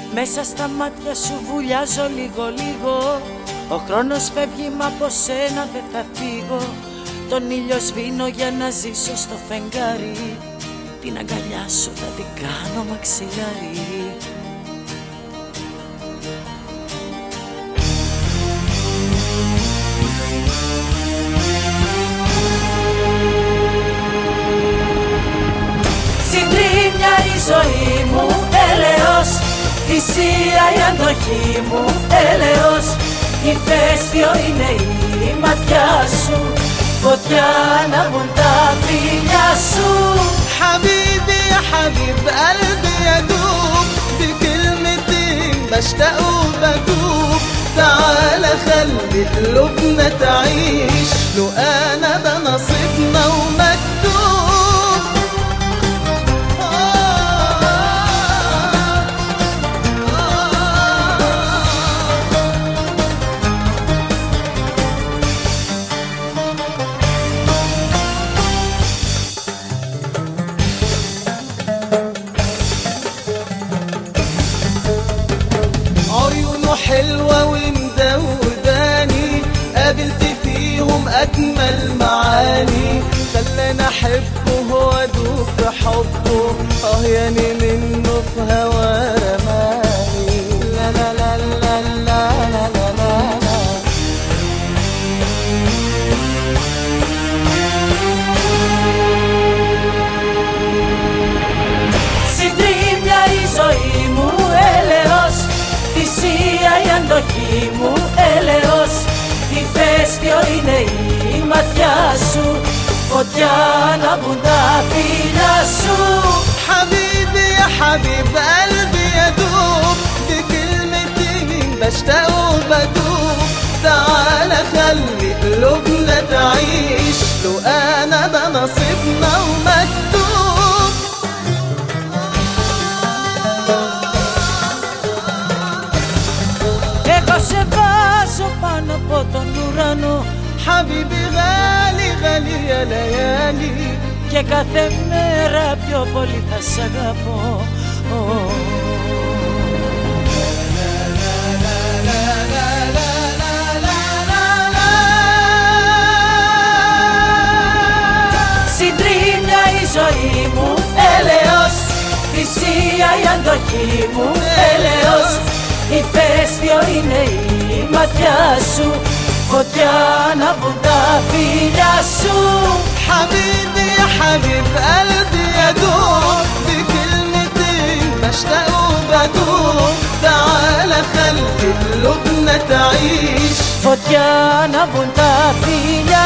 Μέσα στα μάτια σου βουλιάζω λίγο λίγο. Ο χρόνος φεύγει μα από σένα δεν θα φύγω. Τον ήλιο σβήνω για να ζήσω στο φεγγάρι. Την αγκαλιά σου θα την κάνω μαξιλάρι. Συντρίμμια η ζωή μου, έλεος. Θυσία η αντοχή μου, έλεος. Ηφαίστειο είναι η ματιά σου. Φωτιά ανάβουν τα φιλιά σου. حبيبي يا حبيب قلبي يدوب بكلمتين بشتاق وبدوب. تعال خلي قلوبنا تعيش لو انا ده نصيبنا ومكتوب. حلوة ومدوداني قابلت فيهم أجمل معاني. خلاني أحبه وأدوب في حبه. ياني منه في هوا رماني. لا لا لا لا لا لا لا لا. Συντρίμμια η ζωή μου, έλεος. Θυσία η αντοχή μου, έλεος. Ηφαίστειο είναι η ματιά σου. Φωτιά ανάβουν τα φιλιά σου. حبيبي يا حبيب قلبي يدوب بكلمتين بشتاق وبدوب. تعال خلي قلوبنا تعيش لو انا ده نصيبنا ومكتوب. Εγώ σε βάζω πάνω από τον ουρανό. حبيبي غالي غالي يا ليالي. Και κάθε μέρα πιο πολύ θα σ' αγαπώ. Συντρίμμια η ζωή μου, έλεος. Θυσία η αντοχή μου, έλεος. Ηφαίστειο είναι η ματιά σου. Φωτιά ανάβουν τα φιλιά σου. حبيبي يا حبيب قلبي يدوب بكلمتين بشتاق وبدوب. تعال خلي قلوبنا تعيش. Φωτιά ανάβουν τα φιλιά